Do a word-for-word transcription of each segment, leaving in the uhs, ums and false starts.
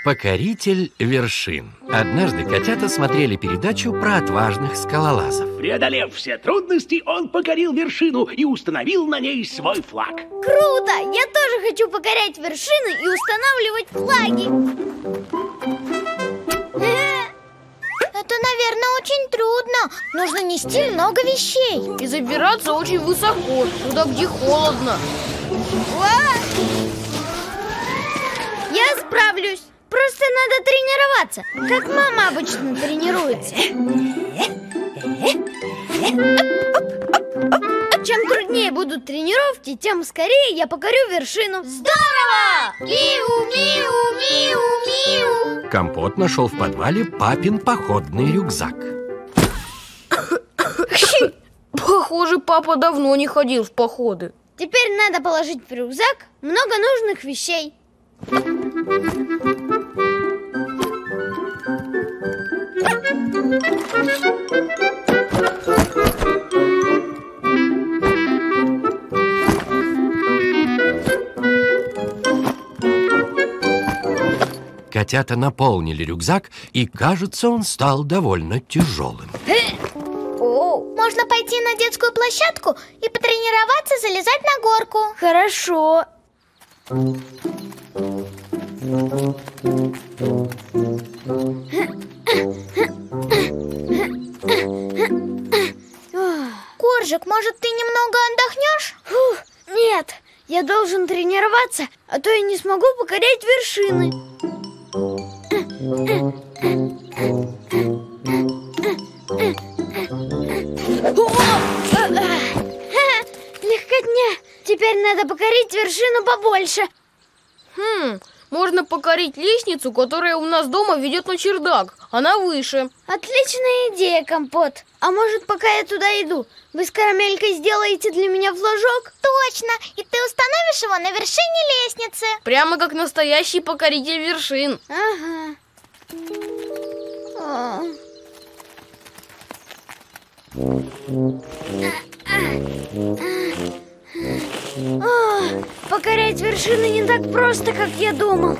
Покоритель вершин. Однажды котята смотрели передачу про отважных скалолазов. Преодолев все трудности, он покорил вершину и установил на ней свой флаг. Круто! Я тоже хочу покорять вершины и устанавливать флаги. Это, наверное, очень трудно. Нужно нести много вещей. И забираться очень высоко, туда, где холодно. Я справлюсь. Просто надо тренироваться, как мама обычно тренируется. Чем труднее будут тренировки, тем скорее я покорю вершину. Здорово! Миу-миу-миу-миу! Компот нашел в подвале папин походный рюкзак. Похоже, папа давно не ходил в походы. Теперь надо положить в рюкзак много нужных вещей. Котята наполнили рюкзак, и, кажется, он стал довольно тяжелым. Можно пойти на детскую площадку и потренироваться залезать на горку. Хорошо. Коржик, может, ты немного отдохнешь? Фух, нет, я должен тренироваться, а то я не смогу покорять вершины. Легкотня. Теперь надо покорить вершину побольше. Хм, можно покорить лестницу, которая у нас дома ведет на чердак. Она выше. Отличная идея, Компот. А может, пока я туда иду, вы с Карамелькой сделаете для меня флажок? Точно, и ты установишь его на вершине лестницы. Прямо как настоящий покоритель вершин. Ага. О. О, покорять вершины не так просто, как я думал.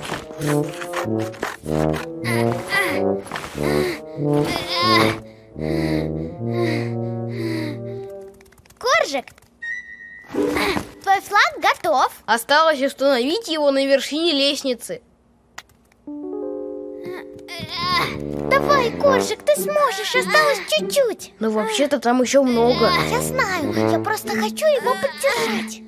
Коржик, твой флаг готов. Осталось установить его на вершине лестницы. Давай, Коржик, ты сможешь, осталось чуть-чуть. Но вообще-то там еще много. Я знаю, я просто хочу его поддержать.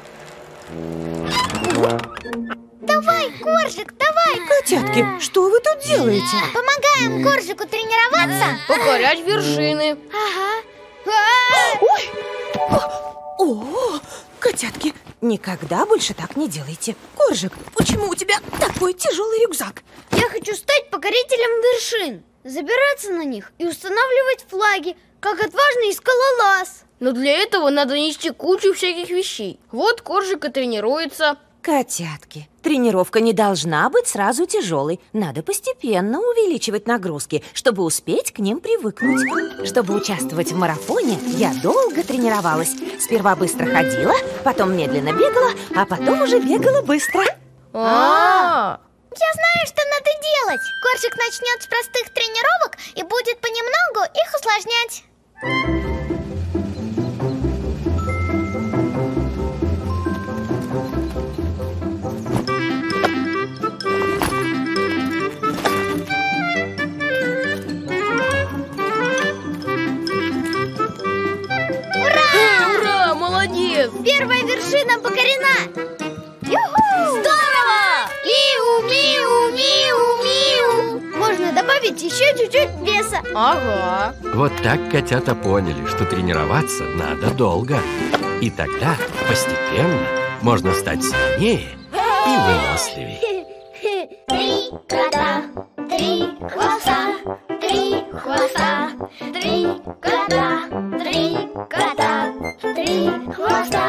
Давай, Коржик, давай. Котятки, что вы тут делаете? Помогаем Коржику тренироваться. Покорять вершины. Ага. Ой! О, котятки, никогда больше так не делайте. Коржик, почему у тебя такой тяжелый рюкзак? Я хочу стать покорителем вершин, забираться на них и устанавливать флаги, как отважный скалолаз. Но для этого надо нести кучу всяких вещей. Вот Коржик и тренируется. Котятки, тренировка не должна быть сразу тяжелой. Надо постепенно увеличивать нагрузки, чтобы успеть к ним привыкнуть. Чтобы участвовать в марафоне, я долго тренировалась. Сперва быстро ходила, потом медленно бегала, а потом уже бегала быстро. А-а-а! Я знаю, что надо делать. Коржик начнет с простых тренировок и будет понемногу их усложнять. Первая вершина покорена! Юху! Здорово! Миу-миу-миу-миу! Можно добавить еще чуть-чуть веса. Ага. Вот так котята поняли, что тренироваться надо долго. И тогда постепенно можно стать сильнее и выносливее. Три кота, три хвоста, три хвоста, три кота, три кота, три хвоста.